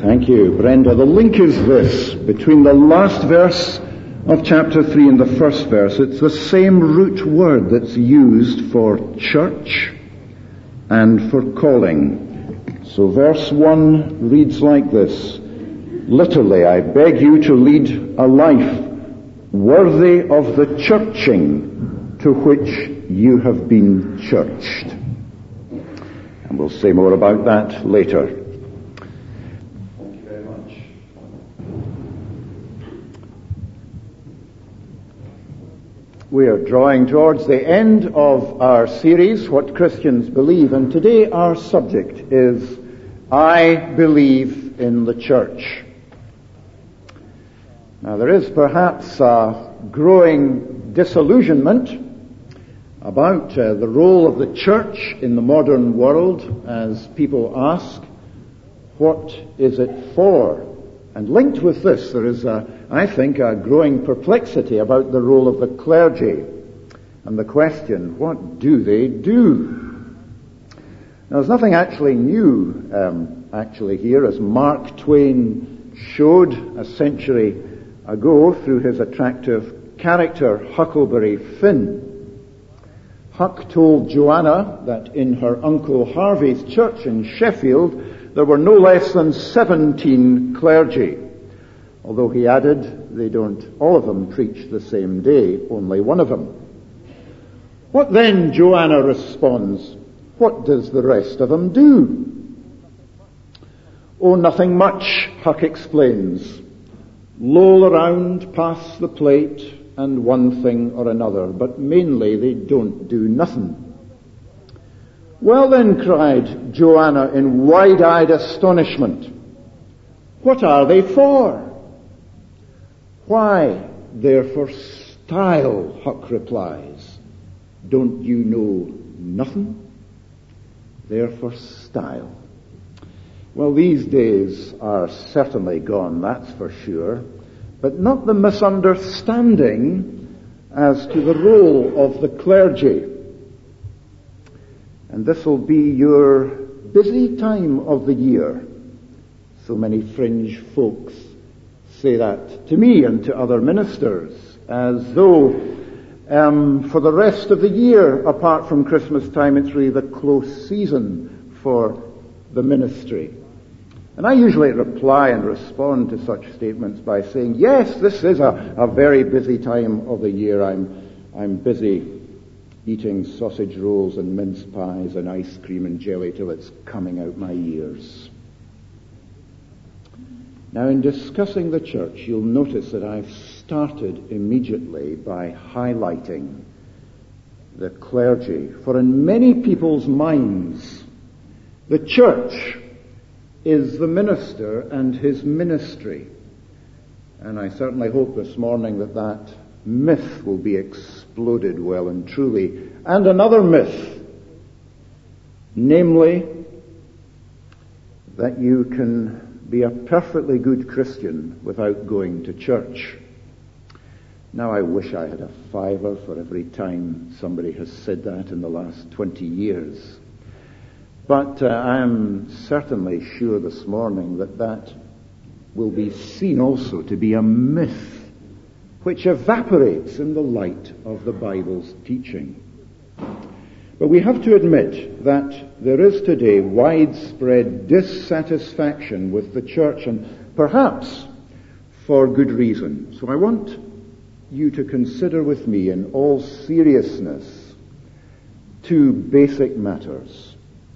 Thank you, Brenda. The link is this. Between the last verse of chapter 3 and the first verse, it's the same root word that's used for church and for calling. So verse 1 reads like this. Literally, I beg you to lead a life worthy of the churching to which you have been churched. And we'll say more about that later. Thank you very much. We are drawing towards the end of our series, What Christians Believe, and today our subject is, I believe in the church. Now, there is perhaps a growing disillusionment about the role of the church in the modern world as people ask, what is it for? And linked with this, there is, I think, a growing perplexity about the role of the clergy and the question, what do they do? Now, there's nothing actually new, here, as Mark Twain showed a century ago through his attractive character, Huckleberry Finn. Huck told Joanna that in her Uncle Harvey's church in Sheffield there were no less than 17 clergy. Although he added, they don't all of them preach the same day, only one of them. What then, Joanna responds, what does the rest of them do? Oh, nothing much, Huck explains. Loll around, pass the plate, and one thing or another, but mainly they don't do nothing. Well then, cried Joanna in wide-eyed astonishment, what are they for? Why, they're for style, Huck replies. Don't you know nothing? They're for style. Well, these days are certainly gone, that's for sure, but not the misunderstanding as to the role of the clergy. And this will be your busy time of the year. So many fringe folks say that to me and to other ministers, as though for the rest of the year, apart from Christmas time, it's really the close season for the ministry. And I usually reply and respond to such statements by saying, yes, this is a very busy time of the year. I'm busy eating sausage rolls and mince pies and ice cream and jelly till it's coming out my ears. Now, in discussing the church, you'll notice that I've started immediately by highlighting the clergy. For in many people's minds, the church is the minister and his ministry. And I certainly hope this morning that myth will be exploded well and truly. And another myth, namely, that you can be a perfectly good Christian without going to church. Now, I wish I had a fiver for every time somebody has said that in the last 20 years. But I am certainly sure this morning that will be seen also to be a myth which evaporates in the light of the Bible's teaching. But we have to admit that there is today widespread dissatisfaction with the church, and perhaps for good reason. So I want you to consider with me in all seriousness two basic matters.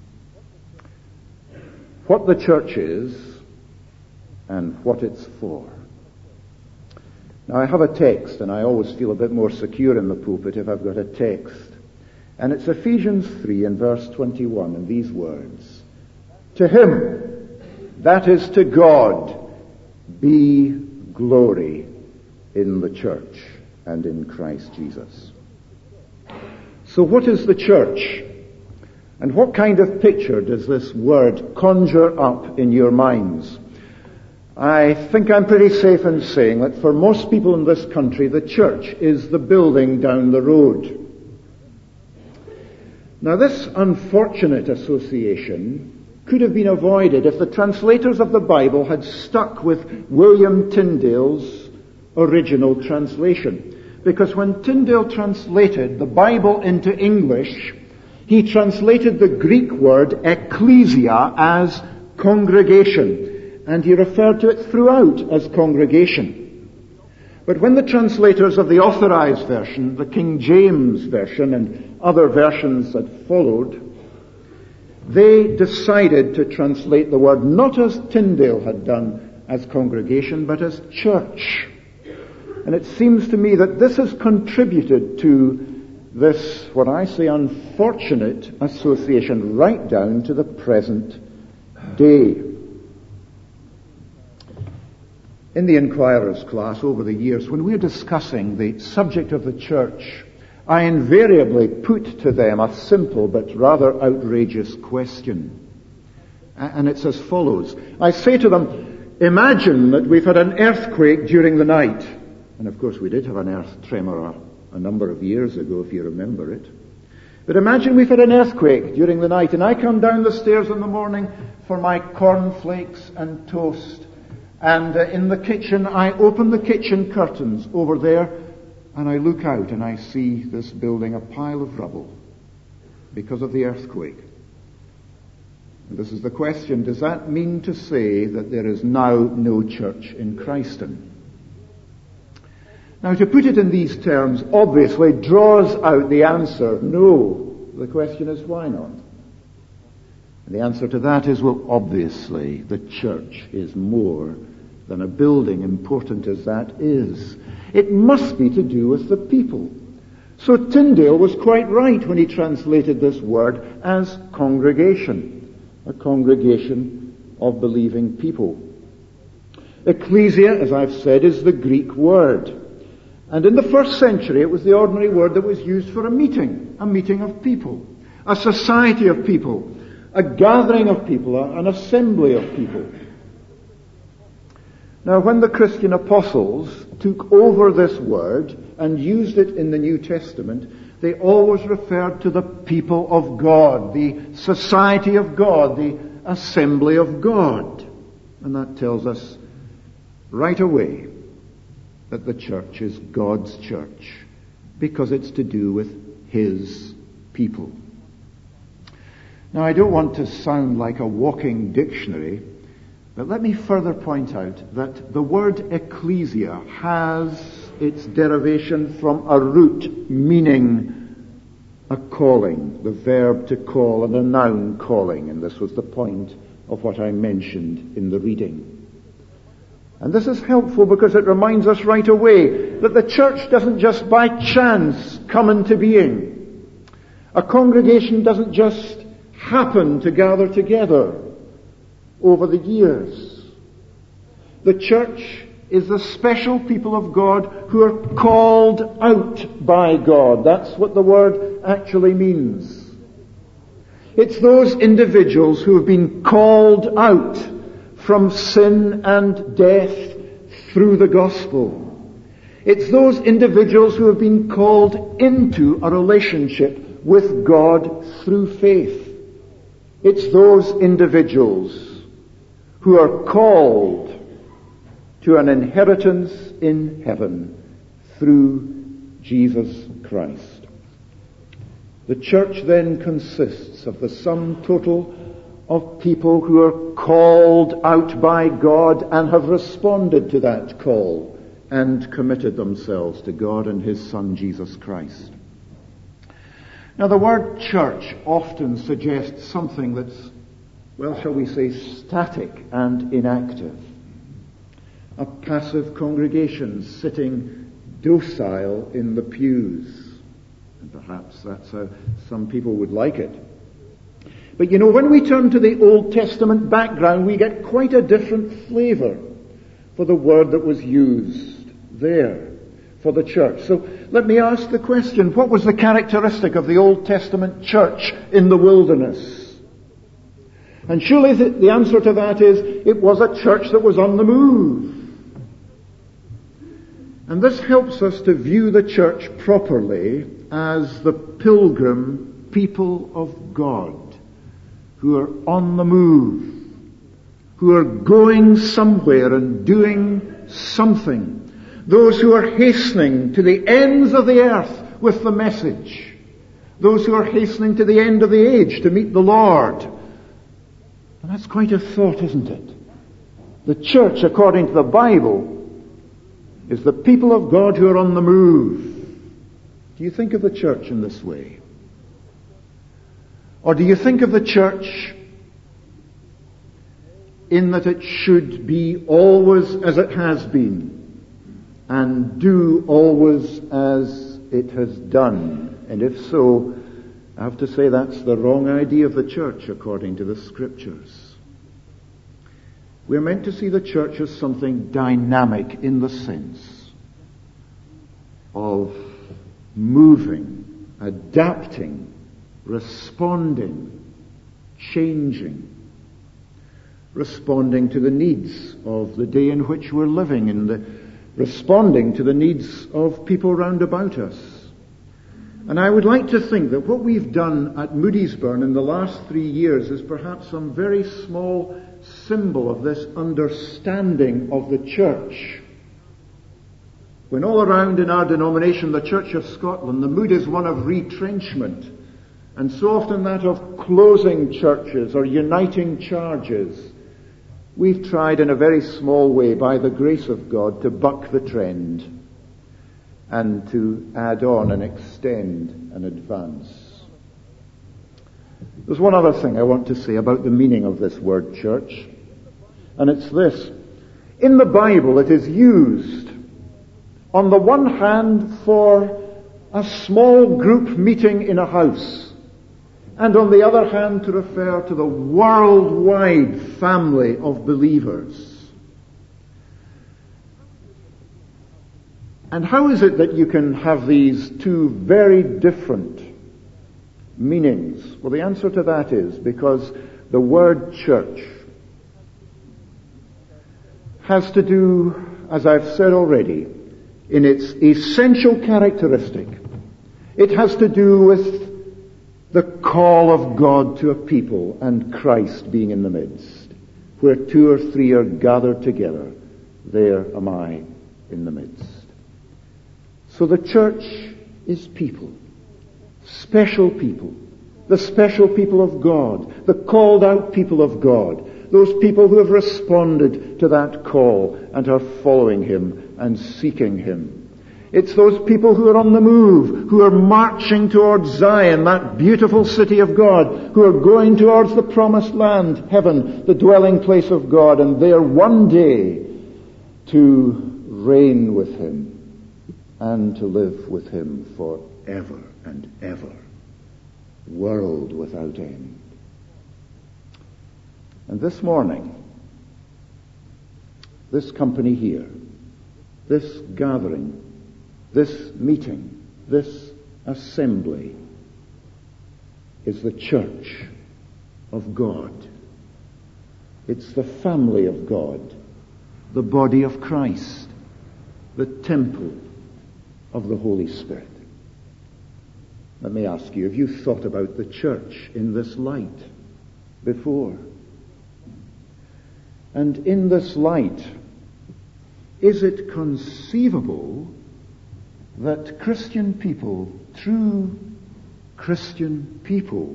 What the church is and what it's for. Now, I have a text, and I always feel a bit more secure in the pulpit if I've got a text. And it's Ephesians 3 and verse 21, and these words. To him, that is to God, be glory in the church and in Christ Jesus. So what is the church? And what kind of picture does this word conjure up in your minds? I think I'm pretty safe in saying that for most people in this country, the church is the building down the road. Now, this unfortunate association could have been avoided if the translators of the Bible had stuck with William Tyndale's original translation. Because when Tyndale translated the Bible into English, he translated the Greek word ecclesia as congregation, and he referred to it throughout as congregation. But when the translators of the Authorized Version, the King James Version, and other versions that followed, they decided to translate the word not as Tyndale had done as congregation, but as church. And it seems to me that this has contributed to this, what I say, unfortunate association right down to the present day. In the Inquirer's class over the years, when we're discussing the subject of the church, I invariably put to them a simple but rather outrageous question. And it's as follows. I say to them, imagine that we've had an earthquake during the night. And of course we did have an earth tremor a number of years ago, if you remember it. But imagine we've had an earthquake during the night, and I come down the stairs in the morning for my cornflakes and toast. And in the kitchen, I open the kitchen curtains over there, and I look out and I see this building a pile of rubble because of the earthquake. And this is the question, does that mean to say that there is now no church in Christendom? Now, to put it in these terms, obviously draws out the answer, no. The question is, why not? And the answer to that is, well, obviously, the church is more than a building, important as that is. It must be to do with the people. So Tyndale was quite right when he translated this word as congregation, a congregation of believing people. Ecclesia, as I've said, is the Greek word. And in the first century, it was the ordinary word that was used for a meeting of people, a society of people, a gathering of people, an assembly of people. Now, when the Christian apostles took over this word and used it in the New Testament, they always referred to the people of God, the society of God, the assembly of God. And that tells us right away that the church is God's church, because it's to do with His people. Now, I don't want to sound like a walking dictionary, but let me further point out that the word ecclesia has its derivation from a root meaning a calling, the verb to call, and a noun calling, and this was the point of what I mentioned in the reading. And this is helpful because it reminds us right away that the church doesn't just by chance come into being. A congregation doesn't just happen to gather together over the years. The church is the special people of God who are called out by God. That's what the word actually means. It's those individuals who have been called out from sin and death through the gospel. It's those individuals who have been called into a relationship with God through faith. It's those individuals who are called to an inheritance in heaven through Jesus Christ. The church then consists of the sum total of people who are called out by God and have responded to that call and committed themselves to God and His Son, Jesus Christ. Now, the word church often suggests something that's, well, shall we say, static and inactive. A passive congregation sitting docile in the pews. And perhaps that's how some people would like it. But you know, when we turn to the Old Testament background, we get quite a different flavor for the word that was used there for the church. So let me ask the question, what was the characteristic of the Old Testament church in the wilderness? And surely the answer to that is, it was a church that was on the move. And this helps us to view the church properly as the pilgrim people of God, who are on the move, who are going somewhere and doing something, those who are hastening to the ends of the earth with the message, those who are hastening to the end of the age to meet the Lord. And that's quite a thought, isn't it? The church, according to the Bible, is the people of God who are on the move. Do you think of the church in this way? Or do you think of the church in that it should be always as it has been and do always as it has done? And if so, I have to say that's the wrong idea of the church according to the Scriptures. We're meant to see the church as something dynamic in the sense of moving, adapting, responding, changing, responding to the needs of the day in which we're living and responding to the needs of people round about us. And I would like to think that what we've done at Moodiesburn in the last 3 years is perhaps some very small symbol of this understanding of the church. When all around in our denomination, the Church of Scotland, the mood is one of retrenchment, and so often that of closing churches or uniting charges, we've tried in a very small way, by the grace of God, to buck the trend and to add on and extend and advance. There's one other thing I want to say about the meaning of this word church, and it's this. In the Bible it is used on the one hand for a small group meeting in a house, and on the other hand to refer to the worldwide family of believers. And how is it that you can have these two very different meanings? Well, the answer to that is because the word church has to do, as I've said already, in its essential characteristic, it has to do with the call of God to a people and Christ being in the midst. Where 2 or 3 are gathered together, there am I in the midst. So the church is people, special people, the special people of God, the called out people of God, those people who have responded to that call and are following Him and seeking Him. It's those people who are on the move, who are marching towards Zion, that beautiful city of God, who are going towards the promised land, heaven, the dwelling place of God, and there one day to reign with Him and to live with Him forever and ever, world without end. And this morning, this company here, this gathering, this meeting, this assembly is the church of God. It's the family of God, the body of Christ, the temple of the Holy Spirit. Let me ask you, have you thought about the church in this light before? And in this light, is it conceivable that Christian people, true Christian people,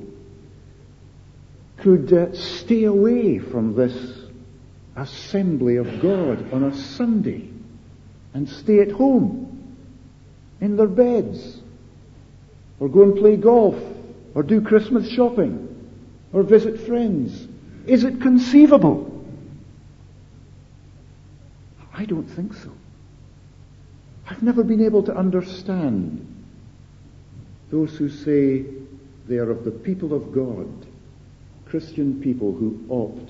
could stay away from this assembly of God on a Sunday and stay at home in their beds, or go and play golf, or do Christmas shopping, or visit friends? Is it conceivable? I don't think so. I've never been able to understand those who say they are of the people of God, Christian people who opt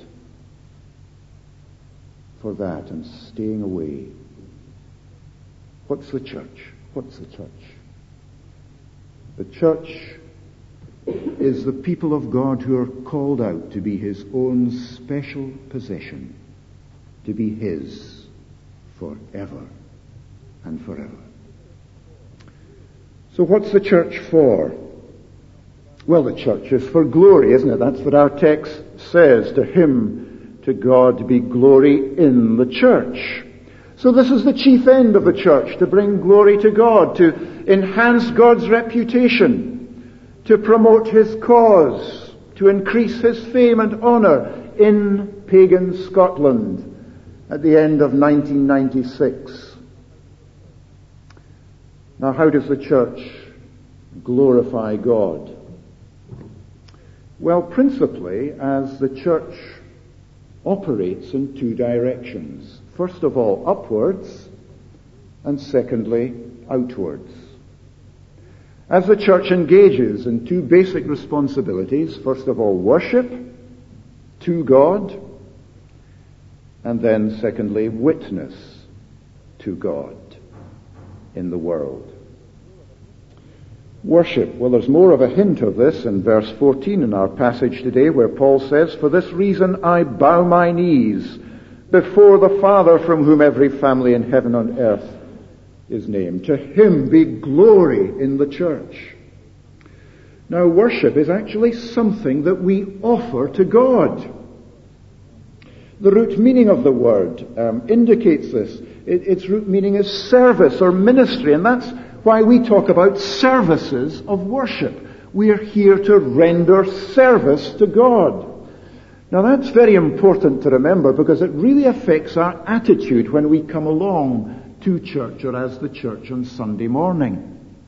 for that and staying away. What's the church? What's the church? The church is the people of God who are called out to be His own special possession, to be His forever and forever. So what's the church for? Well, the church is for glory, isn't it? That's what our text says. To him, to God, be glory in the church. So this is the chief end of the church, to bring glory to God, to enhance God's reputation, to promote his cause, to increase his fame and honour in pagan Scotland at the end of 1996. Now, how does the church glorify God? Well, principally as the church operates in two directions. First of all, upwards, and secondly, outwards. As the church engages in two basic responsibilities, first of all, worship to God, and then secondly, witness to God in the world. Worship. Well, there's more of a hint of this in verse 14 in our passage today, where Paul says, "For this reason I bow my knees before the Father, from whom every family in heaven and earth is named. To him be glory in the church." Now, worship is actually something that we offer to God. The root meaning of the word indicates this. Its root meaning is service or ministry, and that's why we talk about services of worship. We are here to render service to God. Now that's very important to remember, because it really affects our attitude when we come along to church or as the church on Sunday morning.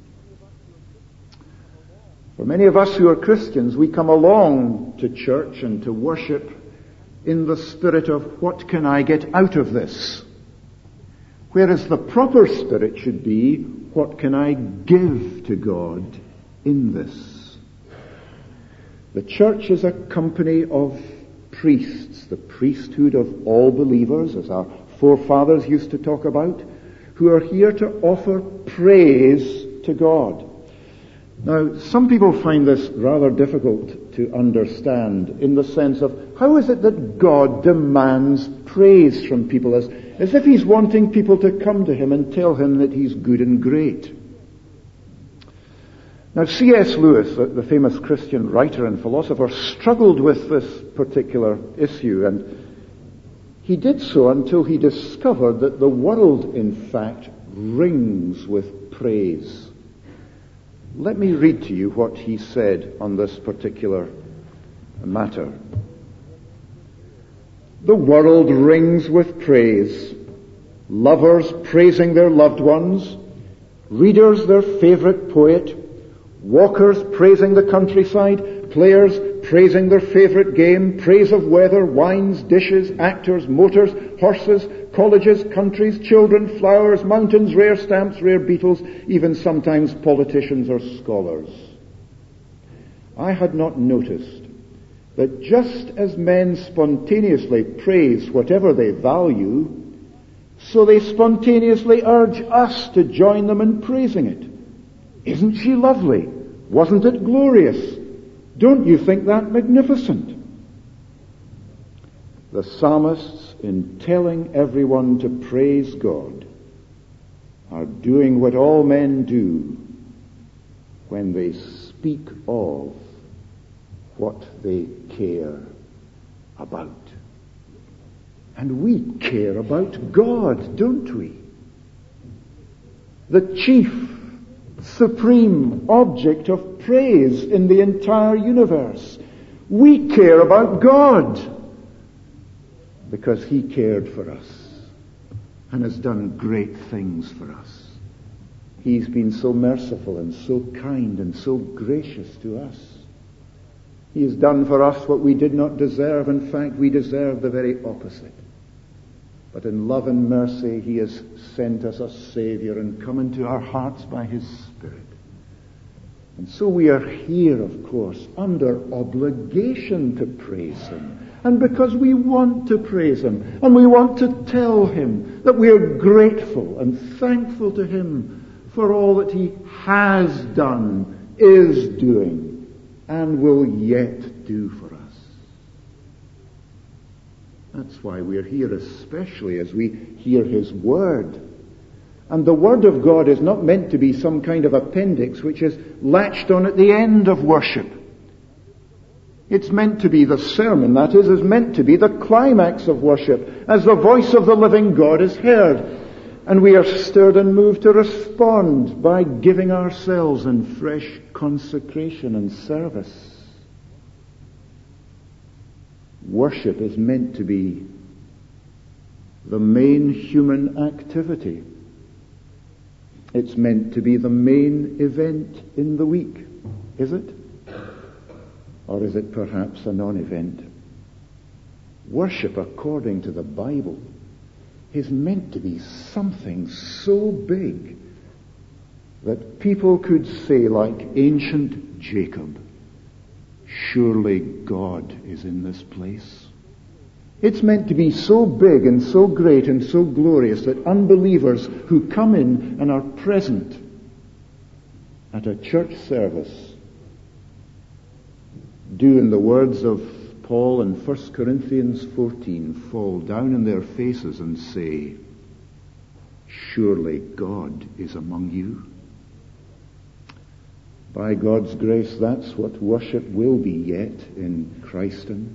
For many of us who are Christians, we come along to church and to worship in the spirit of, what can I get out of this? Whereas the proper spirit should be, what can I give to God in this? The church is a company of priests, the priesthood of all believers, as our forefathers used to talk about, who are here to offer praise to God. Now, some people find this rather difficult to understand, in the sense of, how is it that God demands praise from people, as if he's wanting people to come to him and tell him that he's good and great? Now, C.S. Lewis, the famous Christian writer and philosopher, struggled with this particular issue, and he did so until he discovered that the world, in fact, rings with praise. Let me read to you what he said on this particular matter. The world rings with praise. Lovers praising their loved ones, readers their favorite poet, walkers praising the countryside, players praising their favorite game, praise of weather, wines, dishes, actors, motors, horses, colleges, countries, children, flowers, mountains, rare stamps, rare beetles, even sometimes politicians or scholars. I had not noticed that just as men spontaneously praise whatever they value, so they spontaneously urge us to join them in praising it. Isn't she lovely? Wasn't it glorious? Don't you think that magnificent? The psalmists, in telling everyone to praise God, are doing what all men do when they speak of what they care about. And we care about God, don't we? The chief, supreme object of praise in the entire universe. We care about God because he cared for us and has done great things for us. He's been so merciful and so kind and so gracious to us. He has done for us what we did not deserve. In fact, we deserve the very opposite. But in love and mercy, he has sent us a Savior and come into our hearts by his Spirit. And so we are here, of course, under obligation to praise him. And because we want to praise him, and we want to tell him that we are grateful and thankful to him for all that he has done, is doing, and will yet do for us. That's why we're here, especially as we hear his word. And the word of God is not meant to be some kind of appendix which is latched on at the end of worship. It's meant to be the sermon, that is meant to be the climax of worship, as the voice of the living God is heard. And we are stirred and moved to respond by giving ourselves in fresh consecration and service. Worship is meant to be the main human activity. It's meant to be the main event in the week, is it? Or is it perhaps a non-event? Worship, according to the Bible, is meant to be something so big that people could say, like ancient Jacob, "Surely God is in this place." It's meant to be so big and so great and so glorious that unbelievers who come in and are present at a church service do, in the words of Paul in 1 Corinthians 14, fall down on their faces and say, "Surely God is among you." By God's grace, that's what worship will be yet in Christendom.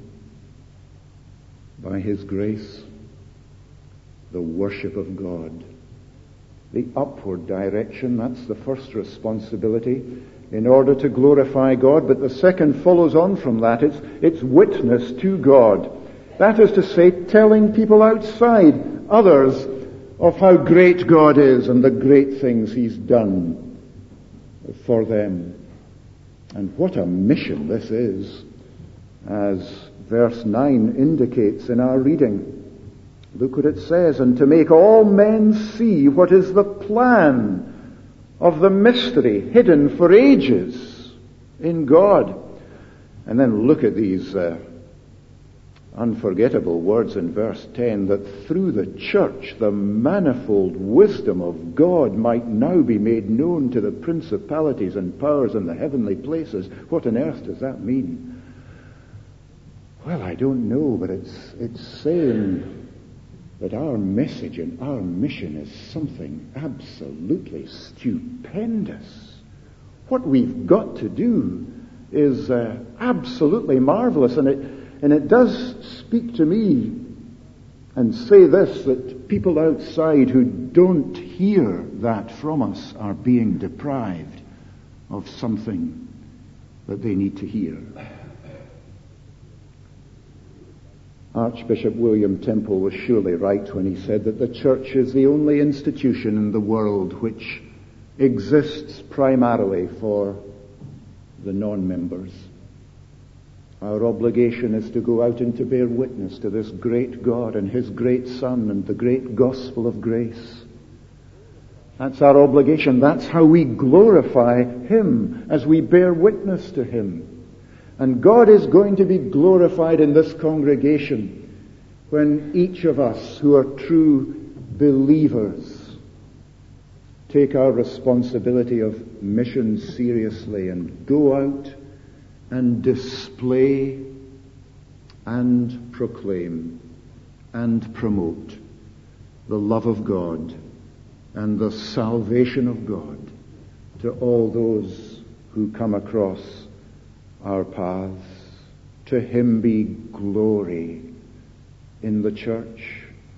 By His grace, the worship of God. The upward direction, that's the first responsibility in order to glorify God. But the second follows on from that. It's witness to God. That is to say, telling people outside, others, of how great God is and the great things He's done for them. And what a mission this is, as verse 9 indicates in our reading. Look what it says, "And to make all men see what is the plan of the mystery hidden for ages in God." And then look at these unforgettable words in verse 10, "that through the church the manifold wisdom of God might now be made known to the principalities and powers in the heavenly places." What on earth does that mean? Well, I don't know, but it's saying that our message and our mission is something absolutely stupendous. What we've got to do is absolutely marvelous, and it does speak to me and say this, that people outside who don't hear that from us are being deprived of something that they need to hear. Archbishop William Temple was surely right when he said that the church is the only institution in the world which exists primarily for the non-members. Our obligation is to go out and to bear witness to this great God and His great Son and the great gospel of grace. That's our obligation. That's how we glorify Him, as we bear witness to Him. And God is going to be glorified in this congregation when each of us who are true believers take our responsibility of mission seriously and go out and display and proclaim and promote the love of God and the salvation of God to all those who come across our paths. To Him be glory in the church.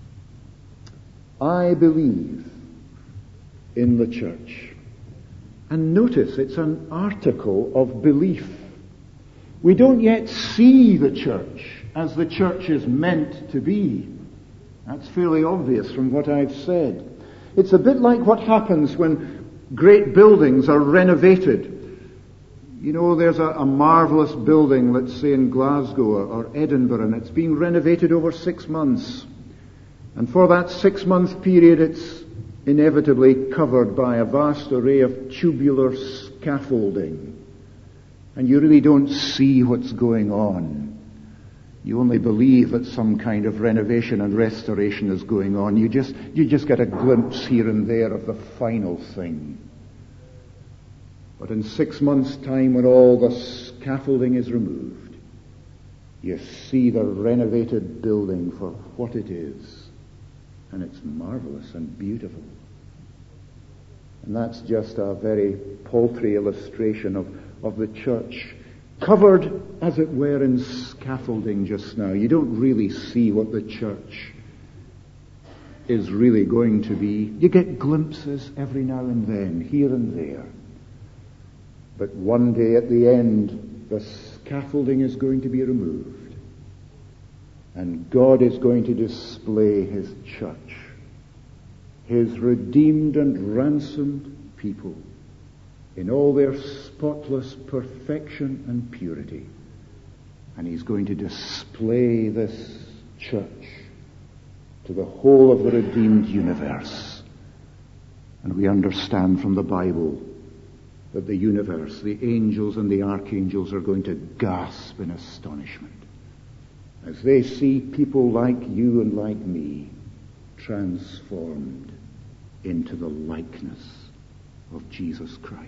I believe in the church. And notice, it's an article of belief. We don't yet see the church as the church is meant to be. That's fairly obvious from what I've said. It's a bit like what happens when great buildings are renovated. You know, there's a marvelous building, let's say in Glasgow or Edinburgh, and it's being renovated over 6 months. And for that 6-month period, it's inevitably covered by a vast array of tubular scaffolding. And you really don't see what's going on. You only believe that some kind of renovation and restoration is going on. You just get a glimpse here and there of the final thing. But in 6 months' time, when all the scaffolding is removed, you see the renovated building for what it is. And it's marvelous and beautiful. And that's just a very paltry illustration of the church covered, as it were, in scaffolding just now. You don't really see what the church is really going to be. You get glimpses every now and then, here and there. But one day at the end, the scaffolding is going to be removed. And God is going to display his church, his redeemed and ransomed people, in all their spotless perfection and purity. And he's going to display this church to the whole of the redeemed universe. And we understand from the Bible that the universe, the angels and the archangels, are going to gasp in astonishment as they see people like you and like me transformed into the likeness of Jesus Christ.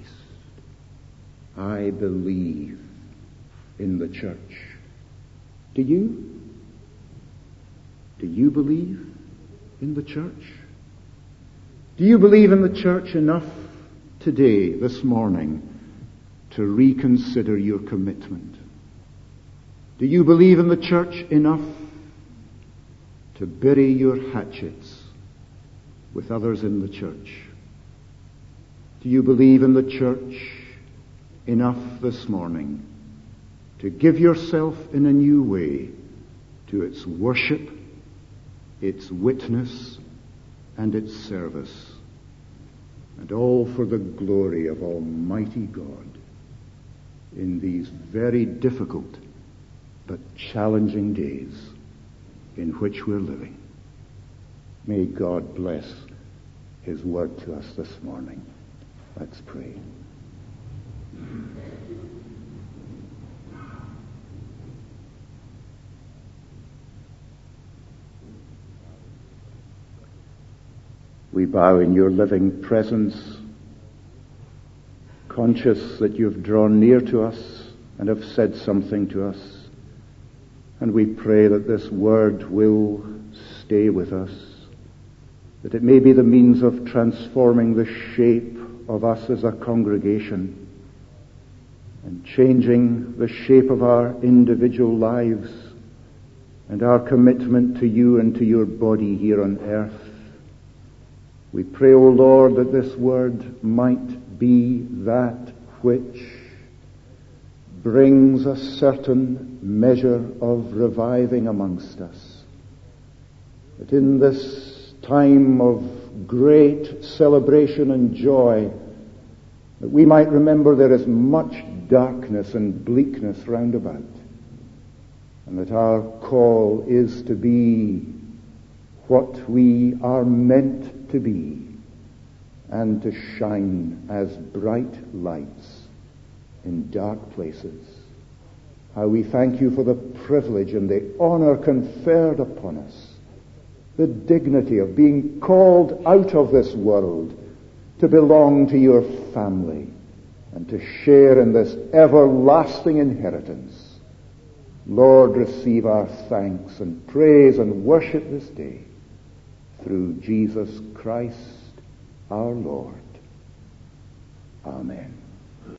I believe in the church. Do you? Do you believe in the church? Do you believe in the church enough today, this morning, to reconsider your commitment? Do you believe in the church enough to bury your hatchets with others in the church? Do you believe in the church enough this morning to give yourself in a new way to its worship, its witness, and its service, and all for the glory of Almighty God in these very difficult but challenging days in which we're living? May God bless his word to us this morning. Let's pray. We bow in your living presence, conscious that you've drawn near to us and have said something to us. And we pray that this word will stay with us, that it may be the means of transforming the shape of us as a congregation and changing the shape of our individual lives and our commitment to you and to your body here on earth. We pray, O Lord, that this word might be that which brings a certain measure of reviving amongst us. That in this time of great celebration and joy, that we might remember there is much darkness and bleakness round about, and that our call is to be what we are meant to be, and to shine as bright lights in dark places. How we thank you for the privilege and the honor conferred upon us, the dignity of being called out of this world to belong to your family and to share in this everlasting inheritance. Lord, receive our thanks and praise and worship this day through Jesus Christ our Lord. Amen.